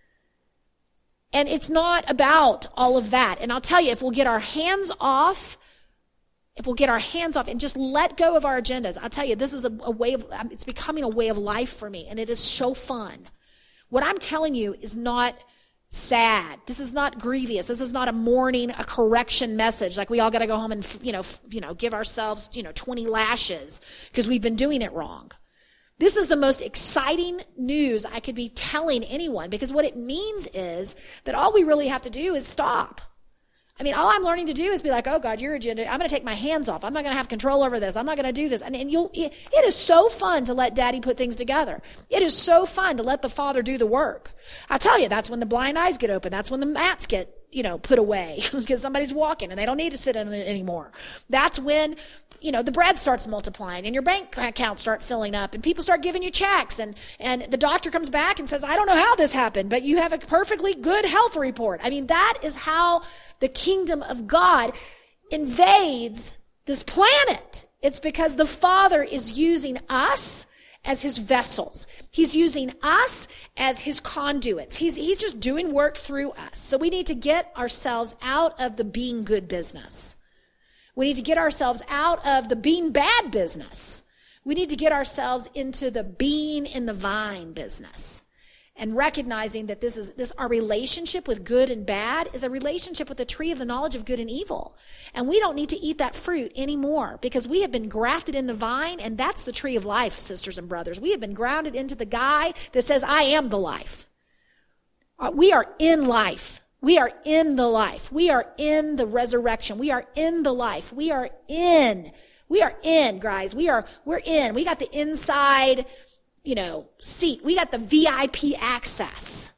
And it's not about all of that. And I'll tell you, if we'll get our hands off If we'll get our hands off and just let go of our agendas, I'll tell you, this is a, a way of, it's becoming a way of life for me, and it is so fun. What I'm telling you is not sad. This is not grievous. This is not a mourning, a correction message. Like we all got to go home and, you know, you know, give ourselves, you know, twenty lashes because we've been doing it wrong. This is the most exciting news I could be telling anyone, because what it means is that all we really have to do is stop. I mean, all I'm learning to do is be like, oh God, your agenda, I'm going to take my hands off. I'm not going to have control over this. I'm not going to do this. And, and you'll, it, it is so fun to let daddy put things together. It is so fun to let the father do the work. I tell you, that's when the blind eyes get open. That's when the mats get, you know, put away because somebody's walking and they don't need to sit in it anymore. That's when, you know, the bread starts multiplying and your bank accounts start filling up and people start giving you checks, and, and the doctor comes back and says, I don't know how this happened, but you have a perfectly good health report. I mean, that is how the kingdom of God invades this planet. It's because the Father is using us as his vessels. He's using us as his conduits. He's, he's just doing work through us. So we need to get ourselves out of the being good business. We need to get ourselves out of the being bad business. We need to get ourselves into the being in the vine business. And recognizing that this is this our relationship with good and bad is a relationship with the tree of the knowledge of good and evil. And we don't need to eat that fruit anymore because we have been grafted in the vine, and that's the tree of life, sisters and brothers. We have been grounded into the guy that says, I am the life. We are in life. We are in the life. We are in the resurrection. We are in the life. We are in. We are in, guys. We are, we're in. We got the inside, you know, seat. We got the V I P access.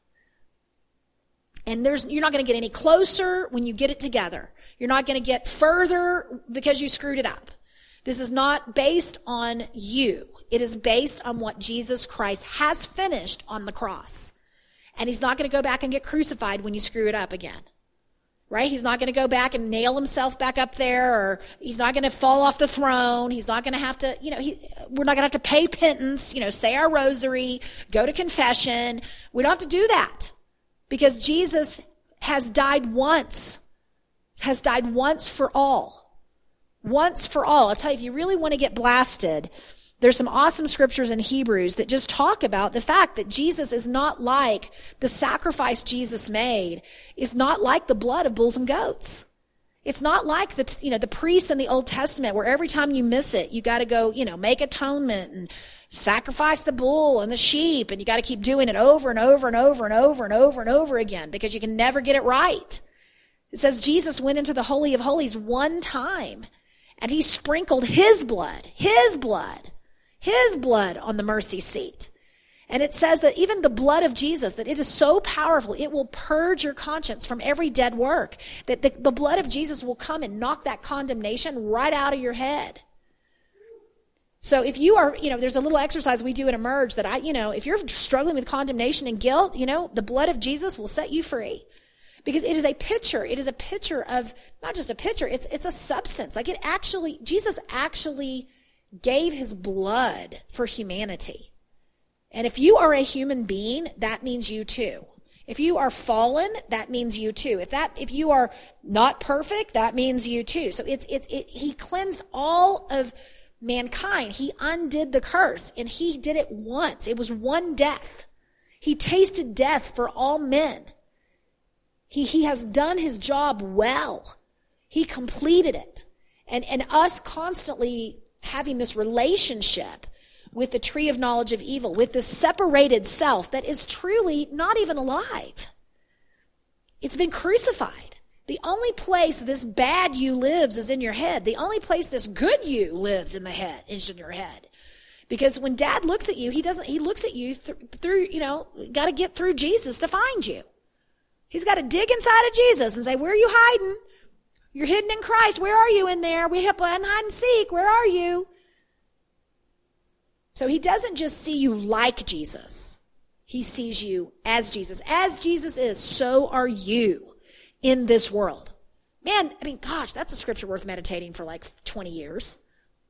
And there's, you're not going to get any closer when you get it together. You're not going to get further because you screwed it up. This is not based on you. It is based on what Jesus Christ has finished on the cross. And he's not going to go back and get crucified when you screw it up again. right? He's not going to go back and nail himself back up there, or he's not going to fall off the throne. He's not going to have to, you know, he, we're not going to have to pay penance, you know, say our rosary, go to confession. We don't have to do that because Jesus has died once, has died once for all. Once for all. I'll tell you, if you really want to get blasted, there's some awesome scriptures in Hebrews that just talk about the fact that Jesus is not like the sacrifice Jesus made is not like the blood of bulls and goats. It's not like the, you know, the priests in the Old Testament where every time you miss it, you got to go, you know, make atonement and sacrifice the bull and the sheep, and you got to keep doing it over and over and over and over and over and over again because you can never get it right. It says Jesus went into the Holy of Holies one time and he sprinkled his blood, his blood, his blood on the mercy seat. And it says that even the blood of Jesus, that it is so powerful, it will purge your conscience from every dead work. That the, the blood of Jesus will come and knock that condemnation right out of your head. So if you are, you know, there's a little exercise we do at Emerge that I, you know, if you're struggling with condemnation and guilt, you know, the blood of Jesus will set you free. Because it is a picture, it is a picture of, not just a picture, it's it's a substance. Like it actually, Jesus actually gave his blood for humanity. And if you are a human being, that means you too. If you are fallen, that means you too. If that, if you are not perfect, that means you too. So it's, it's, it, he cleansed all of mankind. He undid the curse, and he did it once. It was one death. He tasted death for all men. He, he has done his job well. He completed it. And, and us constantly having this relationship with the tree of knowledge of evil, with this separated self that is truly not even alive. It's been crucified. The only place this bad you lives is in your head. The only place this good you lives in the head is in your head. Because when Dad looks at you, he doesn't, he looks at you th- through, you know, got to get through Jesus to find you. He's got to dig inside of Jesus and say, where are you hiding? You're hidden in Christ. Where are you in there? We have one hide and seek. Where are you? So he doesn't just see you like Jesus. He sees you as Jesus. As Jesus is, so are you in this world. Man, I mean, gosh, that's a scripture worth meditating for like twenty years.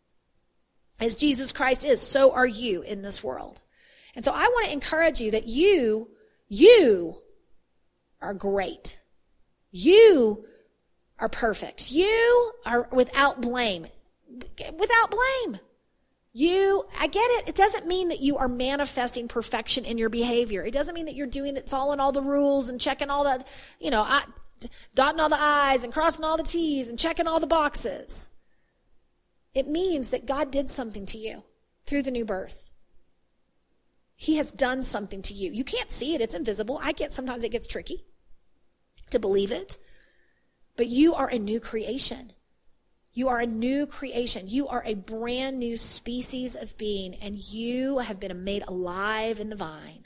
As Jesus Christ is, so are you in this world. And so I want to encourage you that you, you are great. You are perfect. You are without blame. Without blame. You, I get it. It doesn't mean that you are manifesting perfection in your behavior. It doesn't mean that you're doing it, following all the rules and checking all the, you know, I, dotting all the I's and crossing all the T's and checking all the boxes. It means that God did something to you through the new birth. He has done something to you. You can't see it. It's invisible. I get, sometimes it gets tricky to believe it. But you are a new creation. You are a new creation. You are a brand new species of being, and you have been made alive in the vine.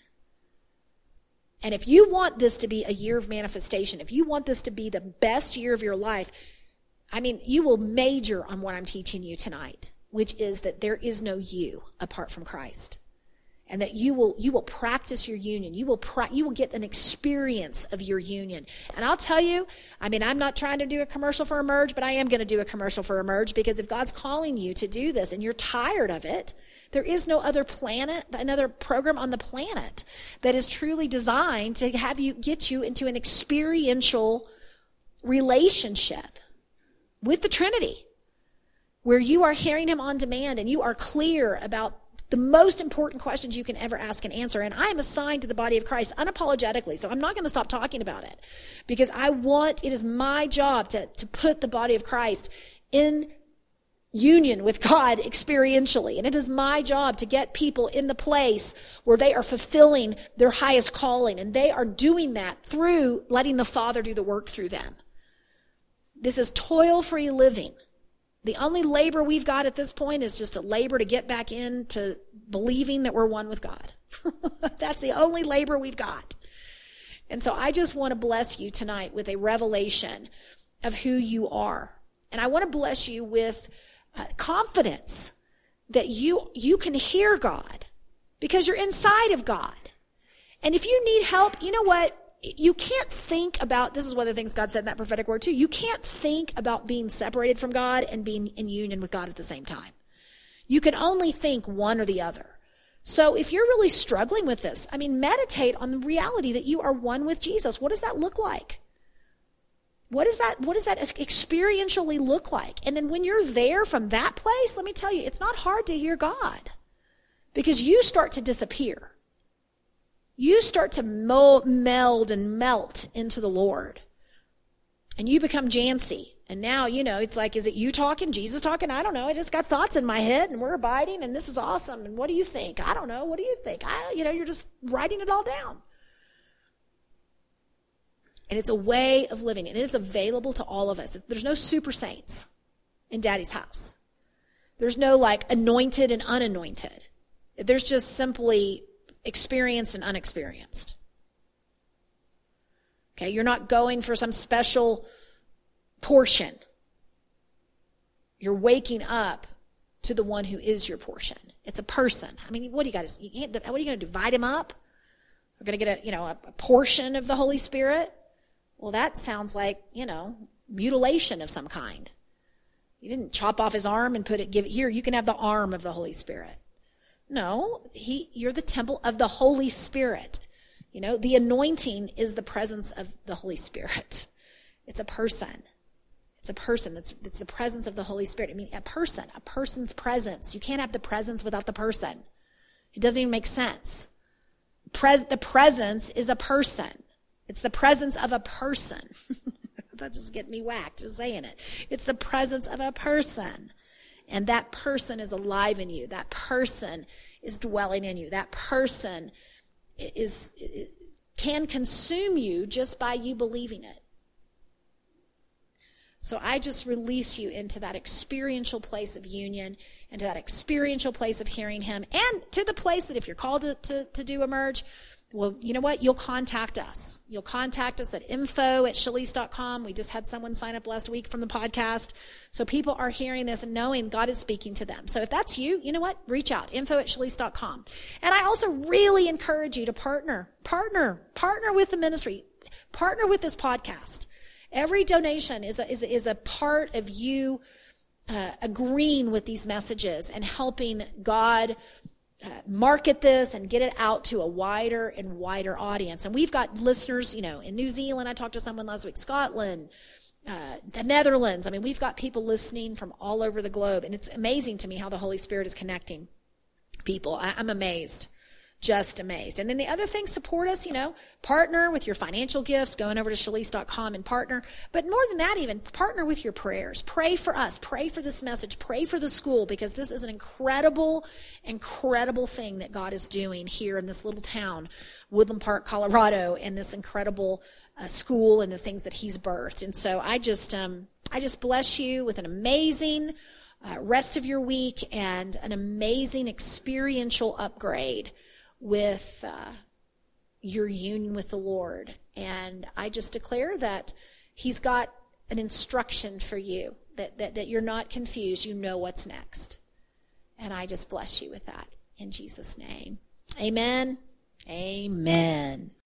And if you want this to be a year of manifestation, if you want this to be the best year of your life, I mean, you will major on what I'm teaching you tonight, which is that there is no you apart from Christ. And that you will you will practice your union. You will pra- you will get an experience of your union. And I'll tell you, I mean, I'm not trying to do a commercial for Emerge, but I am going to do a commercial for Emerge, because if God's calling you to do this and you're tired of it, there is no other planet, another program on the planet that is truly designed to have you get you into an experiential relationship with the Trinity, where you are hearing him on demand and you are clear about the most important questions you can ever ask and answer. And I am assigned to the body of Christ unapologetically. So I'm not going to stop talking about it, because I want, it is my job to, to put the body of Christ in union with God experientially. And it is my job to get people in the place where they are fulfilling their highest calling. And they are doing that through letting the Father do the work through them. This is toil-free living. The only labor we've got at this point is just a labor to get back into believing that we're one with God. That's the only labor we've got. And so I just want to bless you tonight with a revelation of who you are. And I want to bless you with uh, confidence that you, you can hear God because you're inside of God. And if you need help, you know what? you can't think about, this is one of the things God said in that prophetic word too, you can't think about being separated from God and being in union with God at the same time. You can only think one or the other. So if you're really struggling with this, I mean, meditate on the reality that you are one with Jesus. What does that look like? What does that, what does that experientially look like? And then when you're there from that place, let me tell you, it's not hard to hear God because you start to disappear. You start to meld and melt into the Lord. And you become Jancy. And now, you know, it's like, is it you talking, Jesus talking? I don't know. I just got thoughts in my head and we're abiding and this is awesome. And what do you think? I don't know. What do you think? I, you know, you're just writing it all down. And it's a way of living. And it's available to all of us. There's no super saints in Daddy's house. There's no like anointed and unanointed. There's just simply experienced and unexperienced. Okay, you're not going for some special portion. You're waking up to the one who is your portion. It's a person. I mean, what do you got to, you can't, what are you going to divide him up? We're going to get a, you know, a, a portion of the Holy Spirit? Well, that sounds like, you know, mutilation of some kind. You didn't chop off his arm and put it, give it here, you can have the arm of the Holy Spirit. No, he, you're the temple of the Holy Spirit. You know, the anointing is the presence of the Holy Spirit. It's a person. It's a person. It's, it's the presence of the Holy Spirit. I mean, a person, a person's presence. You can't have the presence without the person. It doesn't even make sense. Pres- the presence is a person. It's the presence of a person. That just get me whacked just saying it. It's the presence of a person. And that person is alive in you. That person is dwelling in you. That person is, is can consume you just by you believing it. So I just release you into that experiential place of union, into that experiential place of hearing him, and to the place that if you're called to, to, to do Emerge, well, you know what? You'll contact us. You'll contact us at info at shalise dot com. We just had someone sign up last week from the podcast. So people are hearing this and knowing God is speaking to them. So if that's you, you know what? Reach out. info at shalise dot com. And I also really encourage you to partner, partner, partner with the ministry, partner with this podcast. Every donation is a, is a, is a part of you uh, agreeing with these messages and helping God Uh, market this and get it out to a wider and wider audience. And we've got listeners, you know, in New Zealand. I talked to someone last week, Scotland, uh, the Netherlands. I mean, we've got people listening from all over the globe. And it's amazing to me how the Holy Spirit is connecting people. I, I'm amazed. Just amazed. And then the other thing, support us, you know, partner with your financial gifts, going over to shalise dot com and partner. But more than that, even partner with your prayers. Pray for us. Pray for this message. Pray for the school, because this is an incredible, incredible thing that God is doing here in this little town, Woodland Park, Colorado, and this incredible uh, school and the things that he's birthed. And so I just, um, I just bless you with an amazing uh, rest of your week and an amazing experiential upgrade with uh, your union with the Lord. And I just declare that he's got an instruction for you, that, that, that you're not confused. You know what's next. And I just bless you with that in Jesus' name. Amen. Amen.